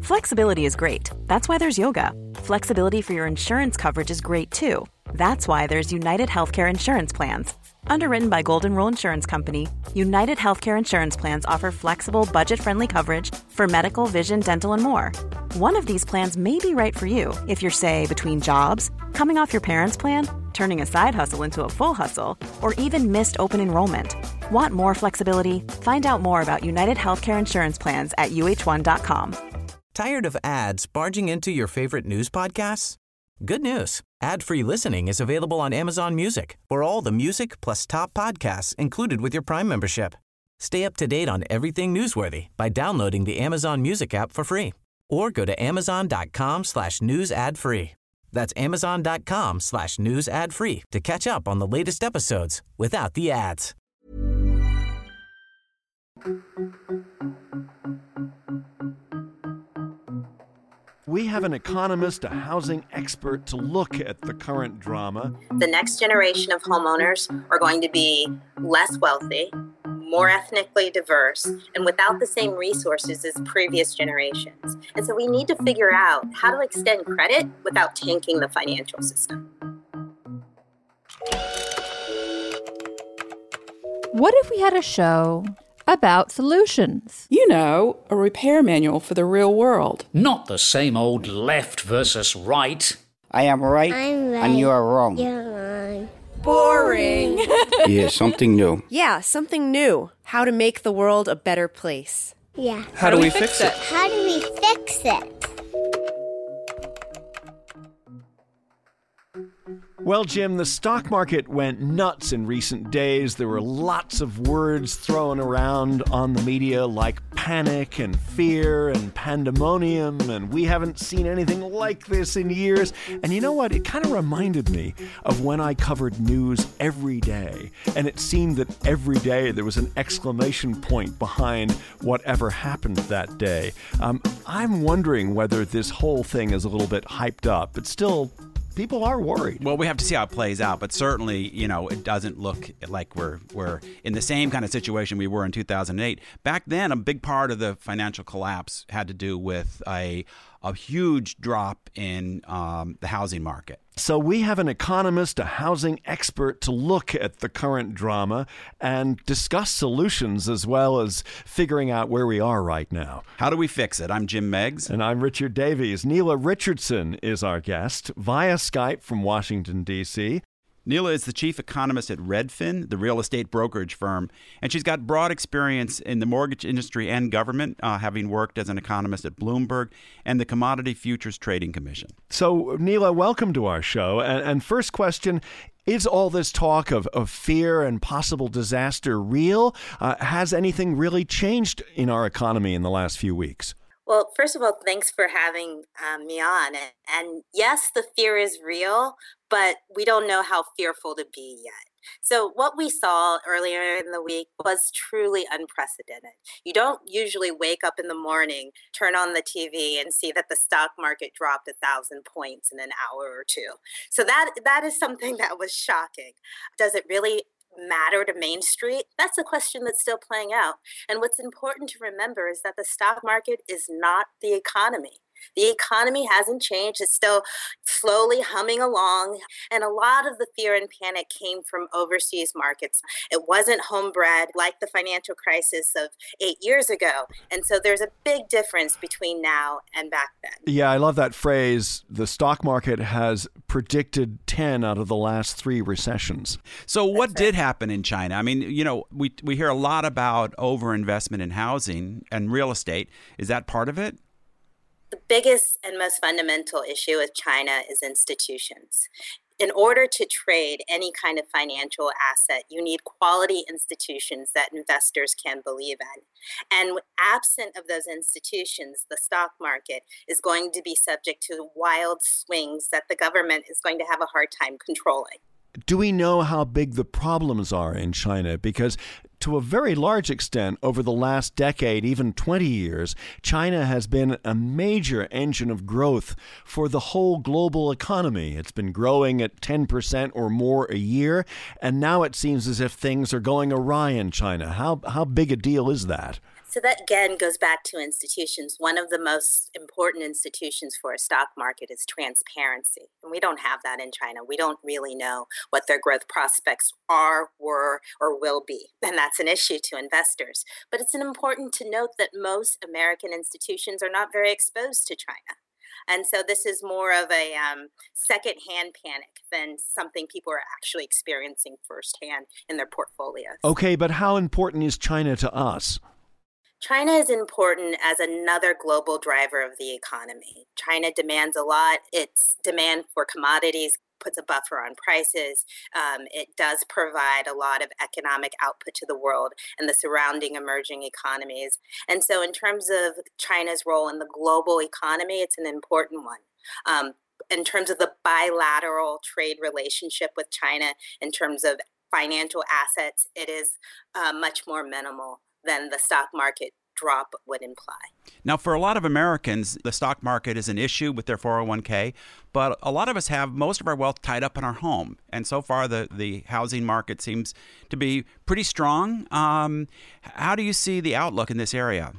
Flexibility is great. That's why there's yoga. Flexibility for your insurance coverage is great too. That's why there's United Healthcare Insurance Plans. Underwritten by Golden Rule Insurance Company, United Healthcare Insurance Plans offer flexible, budget-friendly coverage for medical, vision, dental, and more. One of these plans may be right for you if you're, say, between jobs, coming off your parents' plan, turning a side hustle into a full hustle, or even missed open enrollment. Want more flexibility? Find out more about United Healthcare Insurance Plans at uh1.com. Tired of ads barging into your favorite news podcasts? Good news. Ad-free listening is available on Amazon Music for all the music plus top podcasts included with your Prime membership. Stay up to date on everything newsworthy by downloading the Amazon Music app for free or go to amazon.com/news ad free. That's amazon.com/news ad free to catch up on the latest episodes without the ads. We have an economist, a housing expert to look at the current drama. The next generation of homeowners are going to be less wealthy, more ethnically diverse, and without the same resources as previous generations. And so we need to figure out how to extend credit without tanking the financial system. What if we had a show about solutions? You know, a repair manual for the real world. Not the same old left versus right. I am right, I'm right. And you are wrong. You're wrong. Boring. Yeah, something new. Yeah, something new. How to make the world a better place. Yeah. How do we fix it? How do we fix it? Well, Jim, the stock market went nuts in recent days. There were lots of words thrown around on the media like panic and fear and pandemonium, and we haven't seen anything like this in years. And you know what? It kind of reminded me of when I covered news every day, and it seemed that every day there was an exclamation point behind whatever happened that day. I'm wondering whether this whole thing is a little bit hyped up, but still, people are worried. Well, we have to see how it plays out, but certainly, it doesn't look like we're in the same kind of situation we were in 2008. Back then, a big part of the financial collapse had to do with a huge drop in the housing market. So we have an economist, a housing expert to look at the current drama and discuss solutions as well as figuring out where we are right now. How do we fix it? I'm Jim Meggs. And I'm Richard Davies. Neela Richardson is our guest via Skype from Washington, D.C. Neela is the chief economist at Redfin, the real estate brokerage firm, and she's got broad experience in the mortgage industry and government, having worked as an economist at Bloomberg and the Commodity Futures Trading Commission. So, Neela, welcome to our show. And first question, is all this talk of fear and possible disaster real? Has anything really changed in our economy in the last few weeks? Well, first of all, thanks for having me on. And yes, the fear is real, but we don't know how fearful to be yet. So what we saw earlier in the week was truly unprecedented. You don't usually wake up in the morning, turn on the TV, and see that the stock market dropped 1,000 points in an hour or two. So that is something that was shocking. Does it really matter to Main Street? That's a question that's still playing out. And what's important to remember is that the stock market is not the economy. The economy hasn't changed. It's still slowly humming along. And a lot of the fear and panic came from overseas markets. It wasn't homebred like the financial crisis of 8 years ago. And so there's a big difference between now and back then. Yeah, I love that phrase. The stock market has predicted 10 out of the last 3 recessions. So what did happen in China? I mean, we hear a lot about overinvestment in housing and real estate. Is that part of it? The biggest and most fundamental issue with China is institutions. In order to trade any kind of financial asset, you need quality institutions that investors can believe in. And absent of those institutions, the stock market is going to be subject to wild swings that the government is going to have a hard time controlling. Do we know how big the problems are in China? Because to a very large extent, over the last decade, even 20 years, China has been a major engine of growth for the whole global economy. It's been growing at 10% or more a year, and now it seems as if things are going awry in China. How big a deal is that? So that again goes back to institutions. One of the most important institutions for a stock market is transparency. And we don't have that in China. We don't really know what their growth prospects are, were, or will be. And that's an issue to investors. But it's important to note that most American institutions are not very exposed to China. And so this is more of a secondhand panic than something people are actually experiencing firsthand in their portfolios. Okay, but how important is China to us? China is important as another global driver of the economy. China demands a lot. Its demand for commodities puts a buffer on prices. It does provide a lot of economic output to the world and the surrounding emerging economies. And so in terms of China's role in the global economy, it's an important one. In terms of the bilateral trade relationship with China, in terms of financial assets, it is much more minimal than the stock market drop would imply. Now, for a lot of Americans, the stock market is an issue with their 401k, but a lot of us have most of our wealth tied up in our home. And so far, the housing market seems to be pretty strong. How do you see the outlook in this area?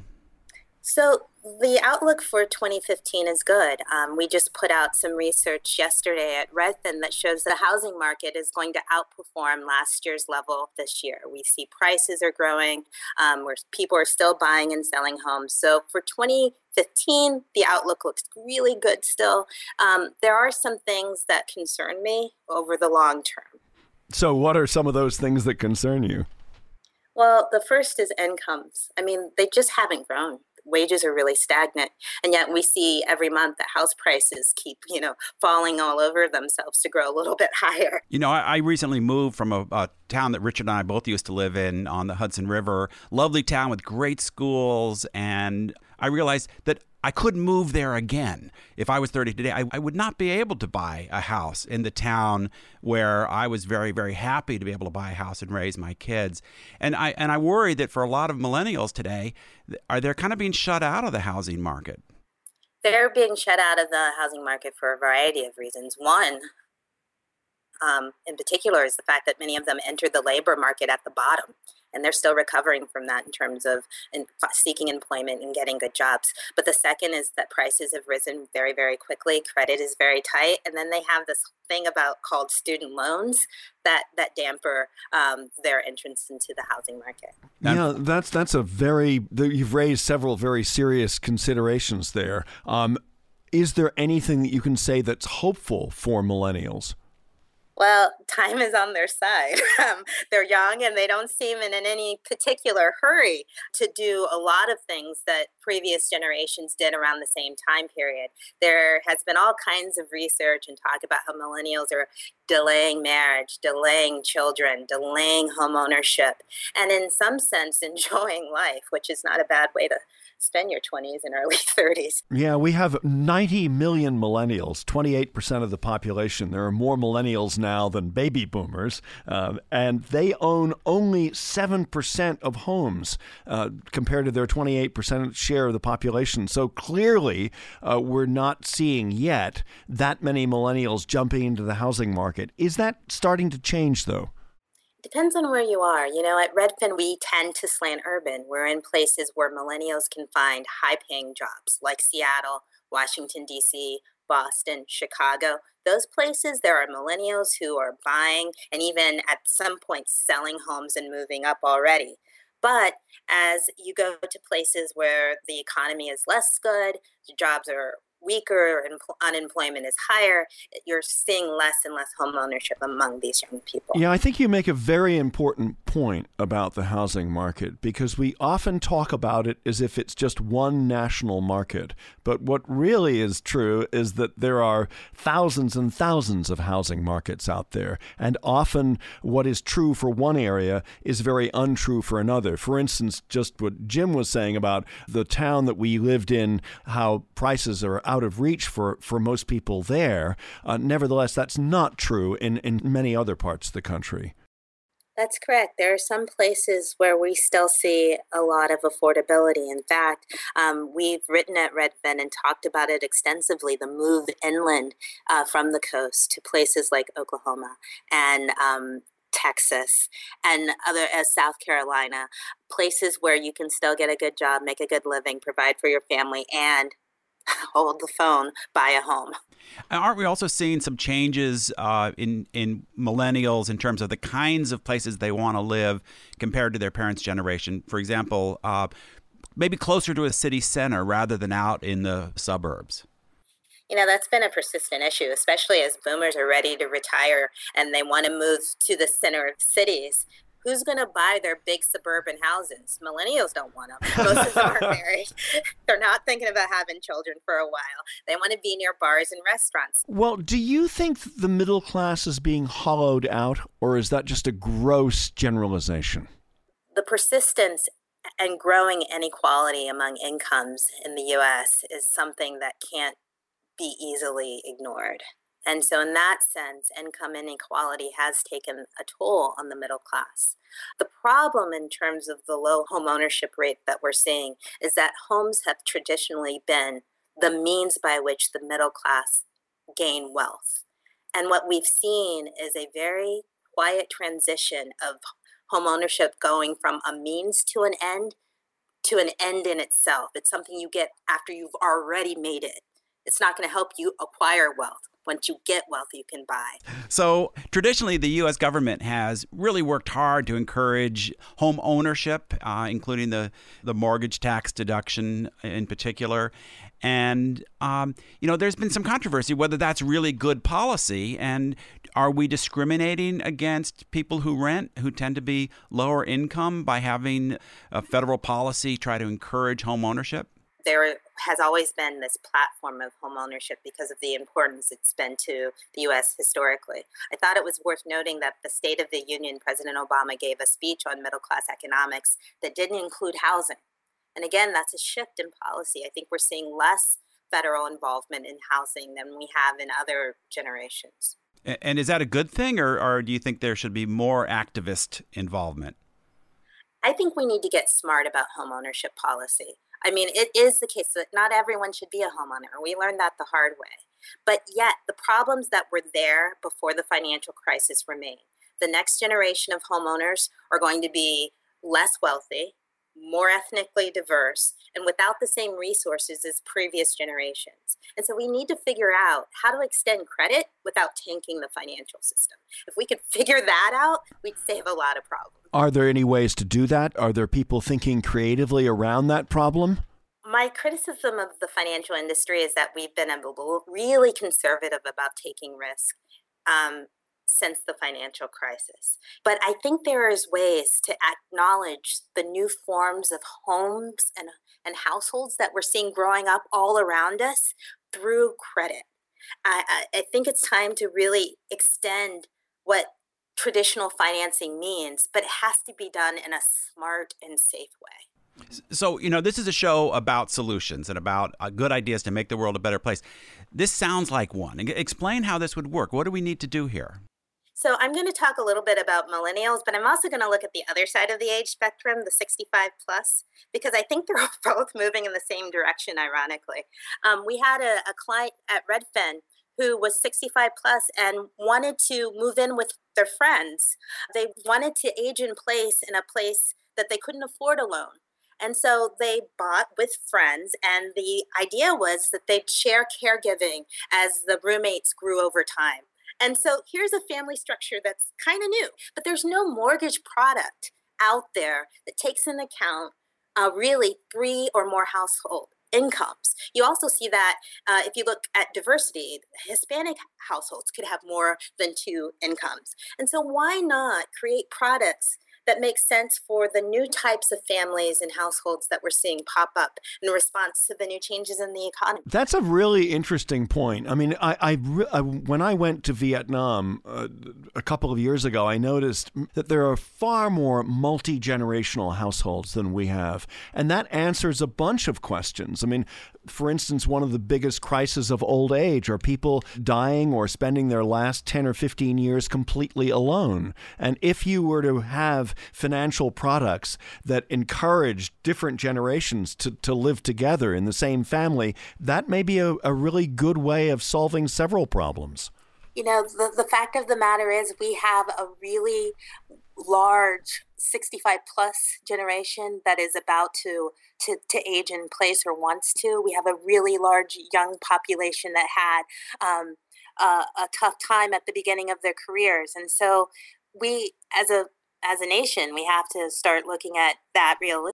So the outlook for 2015 is good. We just put out some research yesterday at Redfin that shows the housing market is going to outperform last year's level this year. We see prices are growing, where people are still buying and selling homes. So for 2015, the outlook looks really good still. There are some things that concern me over the long term. So what are some of those things that concern you? Well, the first is incomes. I mean, they just haven't grown. Wages are really stagnant, and yet we see every month that house prices keep, falling all over themselves to grow a little bit higher. I recently moved from a town that Richard and I both used to live in on the Hudson River. Lovely town with great schools, and I realized that I couldn't move there again. If I was 30 today, I would not be able to buy a house in the town where I was very, very happy to be able to buy a house and raise my kids. And I worry that for a lot of millennials today, they're kind of being shut out of the housing market. They're being shut out of the housing market for a variety of reasons. One, in particular, is the fact that many of them entered the labor market at the bottom. And they're still recovering from that in terms of seeking employment and getting good jobs. But the second is that prices have risen very, very quickly. Credit is very tight. And then they have this thing called student loans that damper their entrance into the housing market. Yeah, that's you've raised several very serious considerations there. Is there anything that you can say that's hopeful for millennials? Well, time is on their side. They're young and they don't seem in any particular hurry to do a lot of things that previous generations did around the same time period. There has been all kinds of research and talk about how millennials are delaying marriage, delaying children, delaying home ownership, and in some sense enjoying life, which is not a bad way to spend your 20s and early 30s. Yeah, we have 90 million millennials, 28% of the population. There are more millennials now than baby boomers, and they own only 7% of homes compared to their 28% share of the population. So clearly, we're not seeing yet that many millennials jumping into the housing market. Is that starting to change, though? Depends on where you are. At Redfin, we tend to slant urban. We're in places where millennials can find high-paying jobs like Seattle, Washington, D.C., Boston, Chicago. Those places, there are millennials who are buying and even at some point selling homes and moving up already. But as you go to places where the economy is less good, the jobs are weaker and unemployment is higher, you're seeing less and less home ownership among these young people. Yeah, I think you make a very important point about the housing market because we often talk about it as if it's just one national market. But what really is true is that there are thousands and thousands of housing markets out there. And often what is true for one area is very untrue for another. For instance, just what Jim was saying about the town that we lived in, how prices are out of reach for most people there. Nevertheless, that's not true in many other parts of the country. That's correct. There are some places where we still see a lot of affordability. In fact, we've written at Redfin and talked about it extensively, the move inland from the coast to places like Oklahoma. And Texas, and other as South Carolina, places where you can still get a good job, make a good living, provide for your family, and hold the phone, buy a home. Aren't we also seeing some changes in millennials in terms of the kinds of places they want to live compared to their parents' generation? For example, maybe closer to a city center rather than out in the suburbs. That's been a persistent issue, especially as boomers are ready to retire and they want to move to the center of cities. Who's going to buy their big suburban houses? Millennials don't want them. Most of them are married. They're not thinking about having children for a while. They want to be near bars and restaurants. Well, do you think the middle class is being hollowed out, or is that just a gross generalization? The persistence and growing inequality among incomes in the U.S. is something that can't be easily ignored. And so in that sense, income inequality has taken a toll on the middle class. The problem in terms of the low home ownership rate that we're seeing is that homes have traditionally been the means by which the middle class gain wealth. And what we've seen is a very quiet transition of home ownership going from a means to an end in itself. It's something you get after you've already made it. It's not going to help you acquire wealth. Once you get wealth, you can buy. So traditionally, the U.S. government has really worked hard to encourage home ownership, including the mortgage tax deduction in particular. And, there's been some controversy whether that's really good policy. And are we discriminating against people who rent, who tend to be lower income, by having a federal policy try to encourage home ownership? There has always been this platform of home ownership because of the importance it's been to the U.S. historically. I thought it was worth noting that the State of the Union, President Obama gave a speech on middle-class economics that didn't include housing. And again, that's a shift in policy. I think we're seeing less federal involvement in housing than we have in other generations. And is that a good thing, or do you think there should be more activist involvement? I think we need to get smart about home ownership policy. I mean, it is the case that not everyone should be a homeowner. We learned that the hard way. But yet, the problems that were there before the financial crisis remain. The next generation of homeowners are going to be less wealthy, more ethnically diverse, and without the same resources as previous generations. And so we need to figure out how to extend credit without tanking the financial system. If we could figure that out, we'd save a lot of problems. Are there any ways to do that? Are there people thinking creatively around that problem? My criticism of the financial industry is that we've been really conservative about taking risk since the financial crisis. But I think there is ways to acknowledge the new forms of homes and households that we're seeing growing up all around us through credit. I think it's time to really extend what traditional financing means, but it has to be done in a smart and safe way. So, this is a show about solutions and about good ideas to make the world a better place. This sounds like one. Explain how this would work. What do we need to do here? So I'm going to talk a little bit about millennials, but I'm also going to look at the other side of the age spectrum, the 65 plus, because I think they're both moving in the same direction, ironically. We had a client at Redfin who was 65 plus and wanted to move in with their friends. They wanted to age in place in a place that they couldn't afford alone. And so they bought with friends, and the idea was that they'd share caregiving as the roommates grew over time. And so here's a family structure that's kind of new, but there's no mortgage product out there that takes into account really 3 or more household incomes. You also see that if you look at diversity, Hispanic households could have more than 2 incomes. And so why not create products that make sense for the new types of families and households that we're seeing pop up in response to the new changes in the economy? That's a really interesting point. I mean, I when I went to Vietnam a couple of years ago, I noticed that there are far more multi-generational households than we have. And that answers a bunch of questions. I mean, for instance, one of the biggest crises of old age are people dying or spending their last 10 or 15 years completely alone. And if you were to have financial products that encourage different generations to live together in the same family, that may be a really good way of solving several problems. The fact of the matter is we have a really large 65 plus generation that is about to age in place or wants to. We have a really large young population that had a tough time at the beginning of their careers. And so we, as a nation, we have to start looking at that realistically.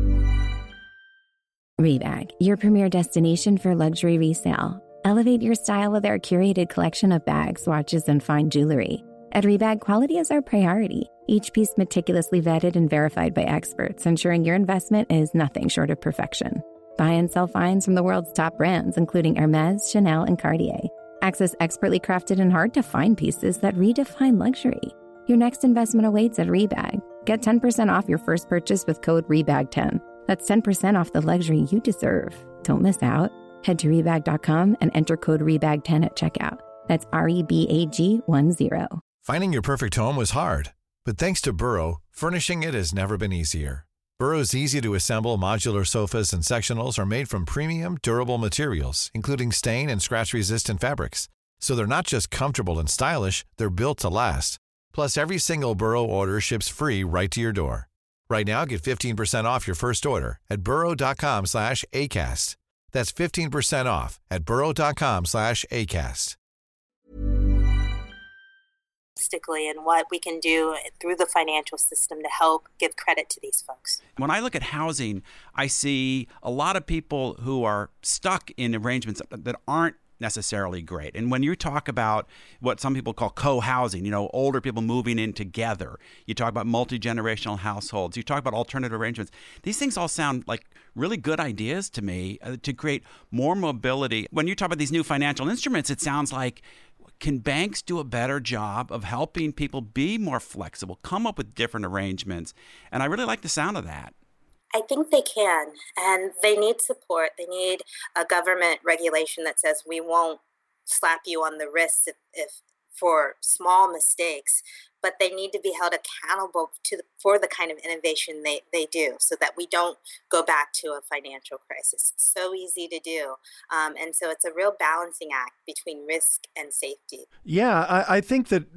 Rebag, your premier destination for luxury resale. Elevate your style with our curated collection of bags, watches, and fine jewelry. At Rebag, quality is our priority. Each piece meticulously vetted and verified by experts, ensuring your investment is nothing short of perfection. Buy and sell finds from the world's top brands, including Hermès, Chanel, and Cartier. Access expertly crafted and hard-to-find pieces that redefine luxury. Your next investment awaits at Rebag. Get 10% off your first purchase with code REBAG10. That's 10% off the luxury you deserve. Don't miss out. Head to Rebag.com and enter code REBAG10 at checkout. That's REBAG10. Finding your perfect home was hard, but thanks to Burrow, furnishing it has never been easier. Burrow's easy-to-assemble modular sofas and sectionals are made from premium, durable materials, including stain and scratch-resistant fabrics. So they're not just comfortable and stylish, they're built to last. Plus, every single Burrow order ships free right to your door. Right now, get 15% off your first order at burrow.com/ACAST. That's 15% off at burrow.com/ACAST. And what we can do through the financial system to help give credit to these folks. When I look at housing, I see a lot of people who are stuck in arrangements that aren't necessarily great. And when you talk about what some people call co-housing, older people moving in together, you talk about multi-generational households, you talk about alternative arrangements, these things all sound like really good ideas to me to create more mobility. When you talk about these new financial instruments, it sounds like, can banks do a better job of helping people be more flexible, come up with different arrangements? And I really like the sound of that. I think they can, and they need support. They need a government regulation that says we won't slap you on the wrist if for small mistakes, but they need to be held accountable for the kind of innovation they do, so that we don't go back to a financial crisis. It's so easy to do, and so it's a real balancing act between risk and safety. Yeah, I think that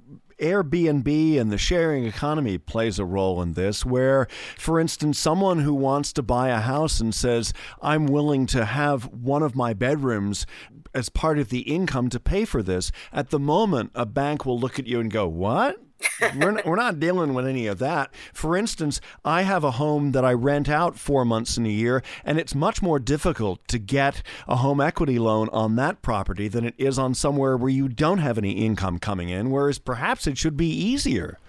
Airbnb and the sharing economy plays a role in this, where, for instance, someone who wants to buy a house and says, I'm willing to have one of my bedrooms as part of the income to pay for this. At the moment, a bank will look at you and go, what? We're not dealing with any of that. For instance, I have a home that I rent out 4 months in a year, and it's much more difficult to get a home equity loan on that property than it is on somewhere where you don't have any income coming in, whereas perhaps it should be easier.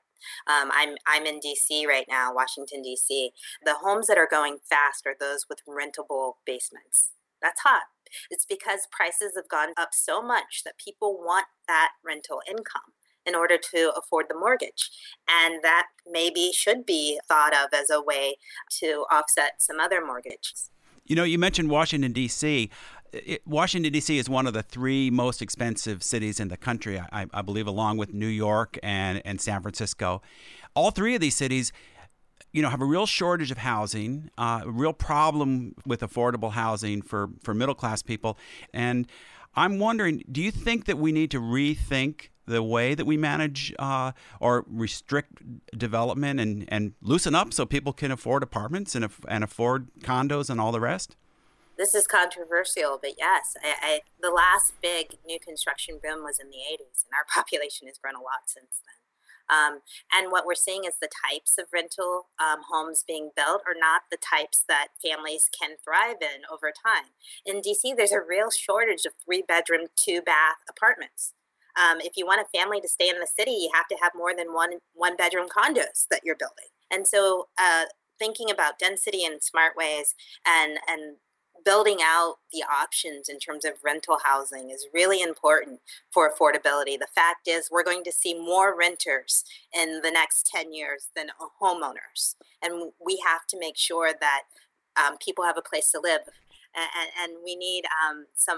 I'm in D.C. right now, Washington, D.C. The homes that are going fast are those with rentable basements. That's hot. It's because prices have gone up so much that people want that rental income in order to afford the mortgage. And that maybe should be thought of as a way to offset some other mortgages. You mentioned Washington, D.C. Washington, D.C. is one of the 3 most expensive cities in the country, I believe, along with New York and San Francisco. All 3 of these cities, have a real shortage of housing, a real problem with affordable housing for middle-class people. And I'm wondering, do you think that we need to rethink the way that we manage or restrict development and loosen up so people can afford apartments and afford condos and all the rest? This is controversial, but yes, the last big new construction boom was in the 80s, and our population has grown a lot since then. And what we're seeing is the types of rental homes being built are not the types that families can thrive in over time. In DC, there's a real shortage of 3-bedroom, 2-bath apartments. If you want a family to stay in the city, you have to have more than one-bedroom condos that you're building. And so thinking about density in smart ways and building out the options in terms of rental housing is really important for affordability. The fact is we're going to see more renters in the next 10 years than homeowners. And we have to make sure that people have a place to live. And we need some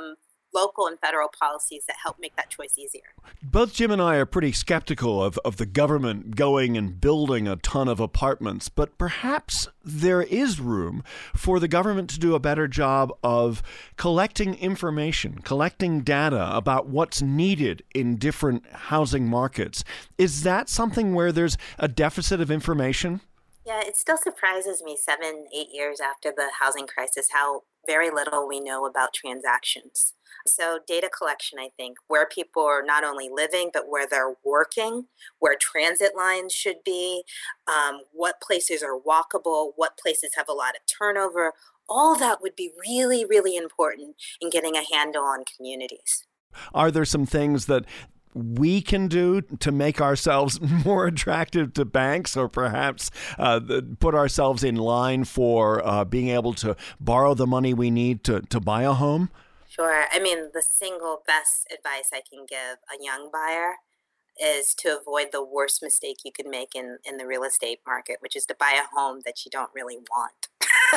local and federal policies that help make that choice easier. Both Jim and I are pretty skeptical of the government going and building a ton of apartments, but perhaps there is room for the government to do a better job of collecting information, collecting data about what's needed in different housing markets. Is that something where there's a deficit of information? Yeah, it still surprises me 7-8 years after the housing crisis how very little we know about transactions. So data collection, I think, where people are not only living, but where they're working, where transit lines should be, what places are walkable, what places have a lot of turnover, all that would be really, really important in getting a handle on communities. Are there some things that we can do to make ourselves more attractive to banks, or perhaps put ourselves in line for being able to borrow the money we need to buy a home? Sure. I mean, the single best advice I can give a young buyer is to avoid the worst mistake you could make in the real estate market, which is to buy a home that you don't really want.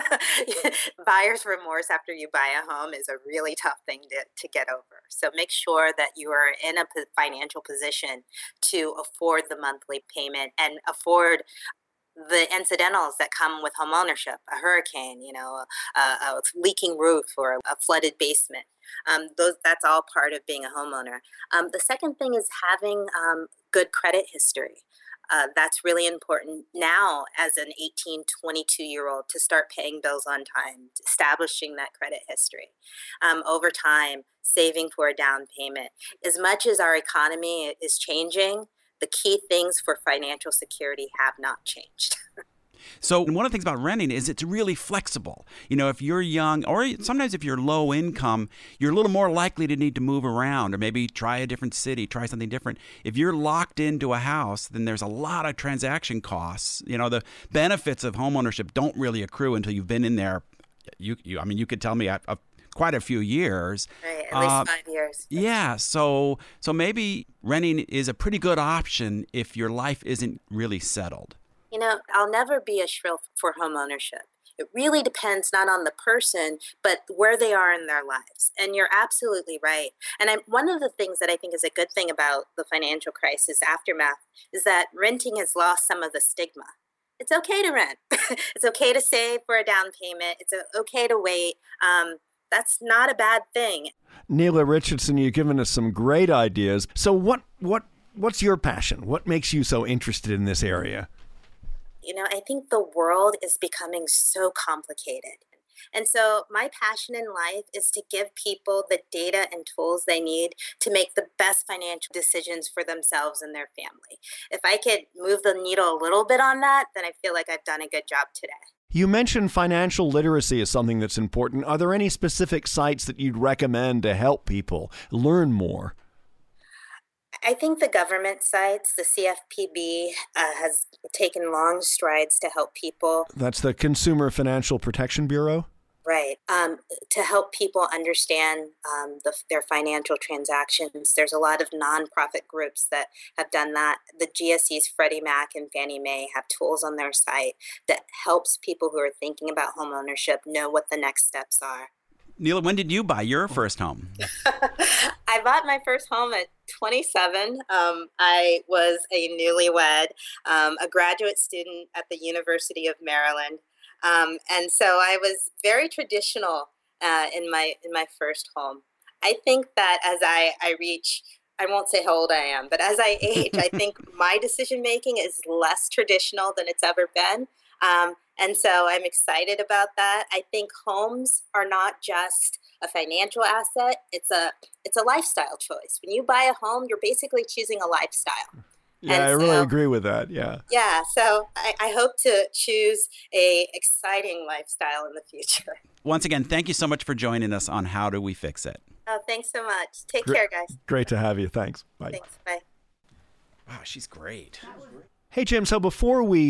Buyer's remorse after you buy a home is a really tough thing to get over. So make sure that you are in a financial position to afford the monthly payment and afford the incidentals that come with home ownership, a hurricane, a leaking roof or a flooded basement. That's all part of being a homeowner. The second thing is having good credit history. That's really important now as an 18, 22-year-old to start paying bills on time, establishing that credit history. Over time, saving for a down payment. As much as our economy is changing, the key things for financial security have not changed. So one of the things about renting is it's really flexible. If you're young, or sometimes if you're low income, you're a little more likely to need to move around or maybe try a different city, try something different. If you're locked into a house, then there's a lot of transaction costs. The benefits of homeownership don't really accrue until you've been in there. You could tell me quite a few years. Right, at least 5 years. Yeah, so maybe renting is a pretty good option if your life isn't really settled. I'll never be a shrill for home ownership. It really depends not on the person, but where they are in their lives. And you're absolutely right. And one of the things that I think is a good thing about the financial crisis aftermath is that renting has lost some of the stigma. It's okay to rent. It's okay to save for a down payment. It's okay to wait. That's not a bad thing. Neela Richardson, you've given us some great ideas. So what's your passion? What makes you so interested in this area? I think the world is becoming so complicated. And so my passion in life is to give people the data and tools they need to make the best financial decisions for themselves and their family. If I could move the needle a little bit on that, then I feel like I've done a good job today. You mentioned financial literacy as something that's important. Are there any specific sites that you'd recommend to help people learn more? I think the government sites, the CFPB, has taken long strides to help people. That's the Consumer Financial Protection Bureau? Right. To help people understand their financial transactions. There's a lot of nonprofit groups that have done that. The GSEs, Freddie Mac and Fannie Mae, have tools on their site that helps people who are thinking about home ownership know what the next steps are. Neela, when did you buy your first home? I bought my first home at 27. I was a newlywed, a graduate student at the University of Maryland. And so I was very traditional in my first home. I think that as I reach, I won't say how old I am, but as I age, I think my decision making is less traditional than it's ever been. And so I'm excited about that. I think homes are not just a financial asset. It's a lifestyle choice. When you buy a home, you're basically choosing a lifestyle. Yeah, I really agree with that. Yeah. Yeah. So I hope to choose a exciting lifestyle in the future. Once again, thank you so much for joining us on How Do We Fix It? Oh, thanks so much. Take care, guys. Great to have you. Thanks. Bye. Thanks. Bye. Wow, she's great. Hey, Jim. So before we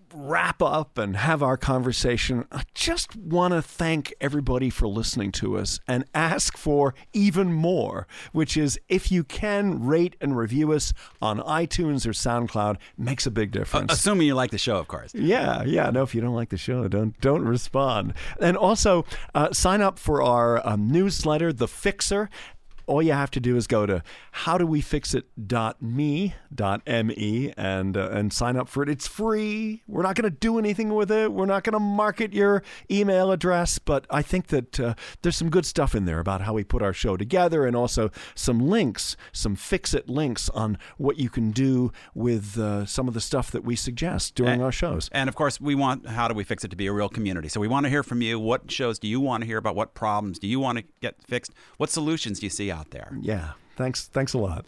wrap up and have our conversation, I just want to thank everybody for listening to us and ask for even more, which is if you can rate and review us on iTunes or SoundCloud, makes a big difference. Assuming you like the show, of course. Yeah. No, if you don't like the show, don't respond. And also sign up for our newsletter, The Fixer. All you have to do is go to howdowefixit.me and sign up for it. It's free. We're not going to do anything with it. We're not going to market your email address, but I think that there's some good stuff in there about how we put our show together, and also some links, some Fix-It links on what you can do with some of the stuff that we suggest during our shows. And of course, we want How Do We Fix It to be a real community. So we want to hear from you. What shows do you want to hear about? What problems do you want to get fixed? What solutions do you see out there? Yeah. Thanks a lot.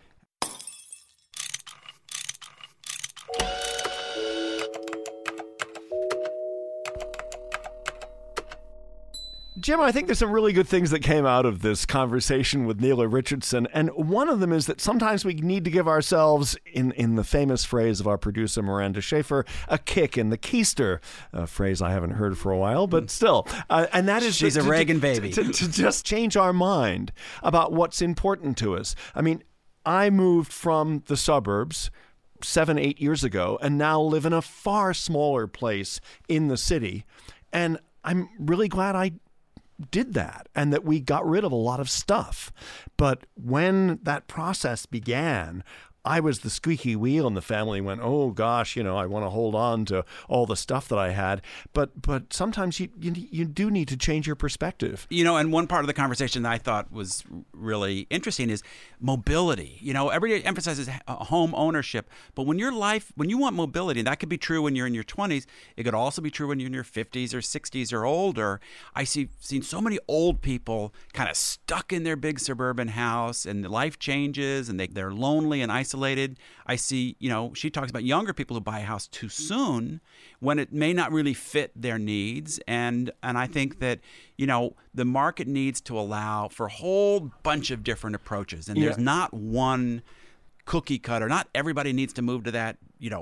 Jim, I think there's some really good things that came out of this conversation with Neela Richardson, and one of them is that sometimes we need to give ourselves, in the famous phrase of our producer Miranda Schaefer, a kick in the keister, a phrase I haven't heard for a while, but still. And that is she's a Reagan baby. To just change our mind about what's important to us. I mean, I moved from the suburbs 7-8 years ago and now live in a far smaller place in the city, and I'm really glad I did that and that we got rid of a lot of stuff. But when that process began, I was the squeaky wheel, and the family went, oh gosh, I want to hold on to all the stuff that I had. But sometimes you do need to change your perspective. And one part of the conversation that I thought was really interesting is mobility. Everybody emphasizes home ownership, but when you want mobility, and that could be true when you're in your 20s, it could also be true when you're in your 50s or 60s or older. Seen so many old people kind of stuck in their big suburban house, and life changes, and they're lonely and isolated. I see, she talks about younger people who buy a house too soon when it may not really fit their needs. And I think that, the market needs to allow for a whole bunch of different approaches. And there's not one cookie cutter. Not everybody needs to move to that,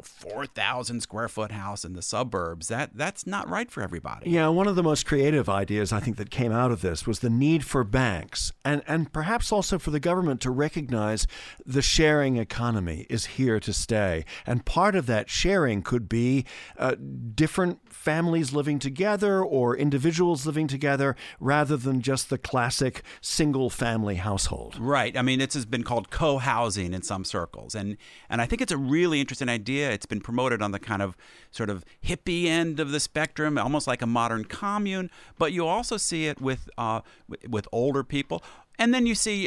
4,000 square foot house in the suburbs. That's not right for everybody. Yeah, one of the most creative ideas I think that came out of this was the need for banks and perhaps also for the government to recognize the sharing economy is here to stay. And part of that sharing could be different families living together or individuals living together rather than just the classic single family household. Right. I mean, this has been called co-housing in some circles. And I think it's a really interesting idea. It's been promoted on the kind of sort of hippie end of the spectrum, almost like a modern commune. But you also see it with older people. And then you see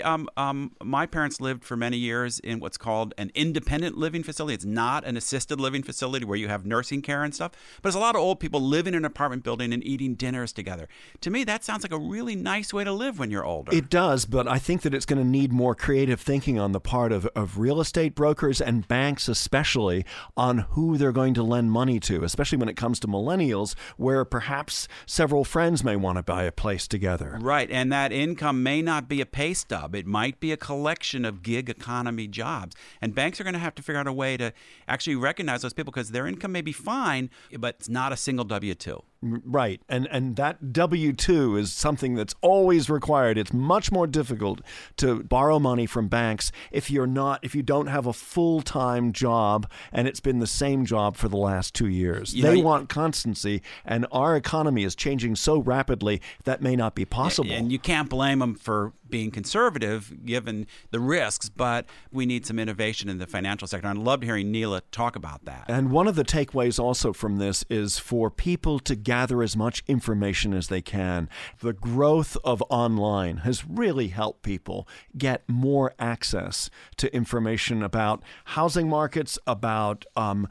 my parents lived for many years in what's called an independent living facility. It's not an assisted living facility where you have nursing care and stuff. But there's a lot of old people living in an apartment building and eating dinners together. To me, that sounds like a really nice way to live when you're older. It does, but I think that it's going to need more creative thinking on the part of real estate brokers and banks especially on who they're going to lend money to, especially when it comes to millennials, where perhaps several friends may want to buy a place together. Right, and that income may not be a pay stub. It might be a collection of gig economy jobs. And banks are going to have to figure out a way to actually recognize those people because their income may be fine, but it's not a single W-2. Right. And that W-2 is something that's always required. It's much more difficult to borrow money from banks if you don't have a full-time job and it's been the same job for the last 2 years. They want constancy, and our economy is changing so rapidly that may not be possible. And you can't blame them for being conservative given the risks, but we need some innovation in the financial sector. I'd love hearing Neela talk about that. And one of the takeaways also from this is for people to gather as much information as they can. The growth of online has really helped people get more access to information about housing markets, about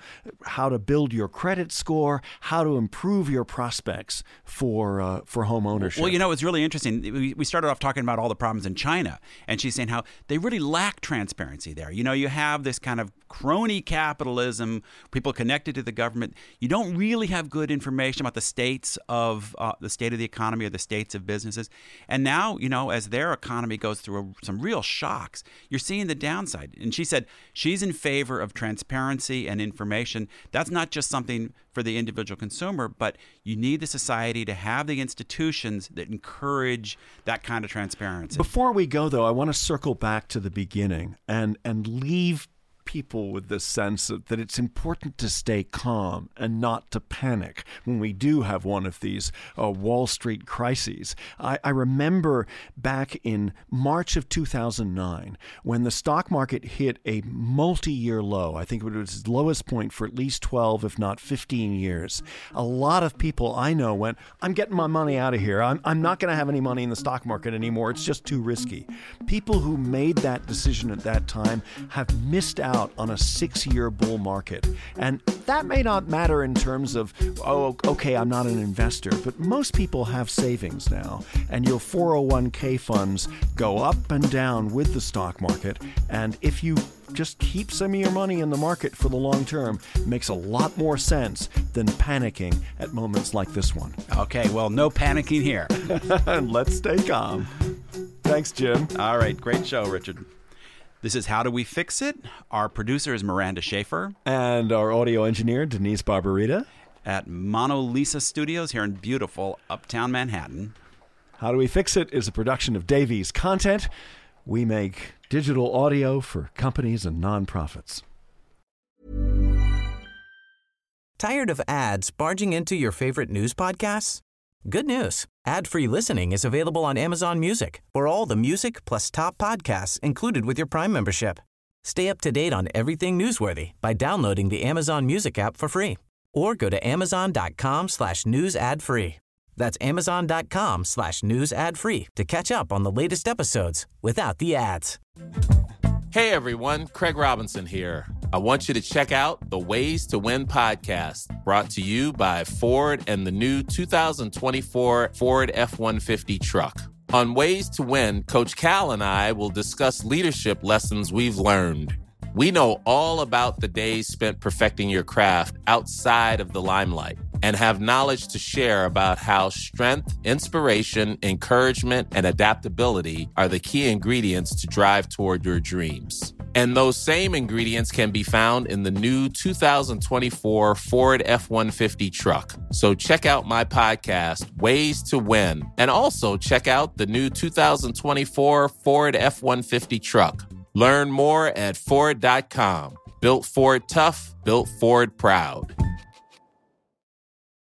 how to build your credit score, how to improve your prospects for home ownership. Well, it's really interesting. We started off talking about all the problems in China, and she's saying how they really lack transparency there. You have this kind of crony capitalism, people connected to the government. You don't really have good information about the states of the economy or the states of businesses. And now, as their economy goes through some real shocks, you're seeing the downside. And she said she's in favor of transparency and information. That's not just something for the individual consumer, but you need the society to have the institutions that encourage that kind of transparency. Before we go, though, I want to circle back to the beginning and leave people with this sense that it's important to stay calm and not to panic when we do have one of these Wall Street crises. I remember back in March of 2009 when the stock market hit a multi-year low. I think it was its lowest point for at least 12, if not 15 years. A lot of people I know went, I'm getting my money out of here. I'm not going to have any money in the stock market anymore. It's just too risky. People who made that decision at that time have missed out on a 6-year bull market. And that may not matter in terms of, okay, I'm not an investor, but most people have savings now. And your 401k funds go up and down with the stock market. And if you just keep some of your money in the market for the long term, it makes a lot more sense than panicking at moments like this one. Okay, well, no panicking here. And let's stay calm. Thanks, Jim. All right, great show, Richard. This is How Do We Fix It? Our producer is Miranda Schaefer. And our audio engineer, Denise Barbarita. At Mono Lisa Studios here in beautiful Uptown Manhattan. How Do We Fix It is a production of Davies Content. We make digital audio for companies and nonprofits. Tired of ads barging into your favorite news podcasts? Good news. Ad-free listening is available on Amazon Music for all the music plus top podcasts included with your Prime membership. Stay up to date on everything newsworthy by downloading the Amazon Music app for free or go to amazon.com/news ad free. That's amazon.com/news ad free to catch up on the latest episodes without the ads. Hey everyone, Craig Robinson here. I want you to check out the Ways to Win podcast, brought to you by Ford and the new 2024 Ford F-150 truck. On Ways to Win, Coach Cal and I will discuss leadership lessons we've learned. We know all about the days spent perfecting your craft outside of the limelight and have knowledge to share about how strength, inspiration, encouragement, and adaptability are the key ingredients to drive toward your dreams. And those same ingredients can be found in the new 2024 Ford F-150 truck. So check out my podcast, Ways to Win, and also check out the new 2024 Ford F-150 truck. Learn more at Ford.com. Built Ford tough, built Ford proud.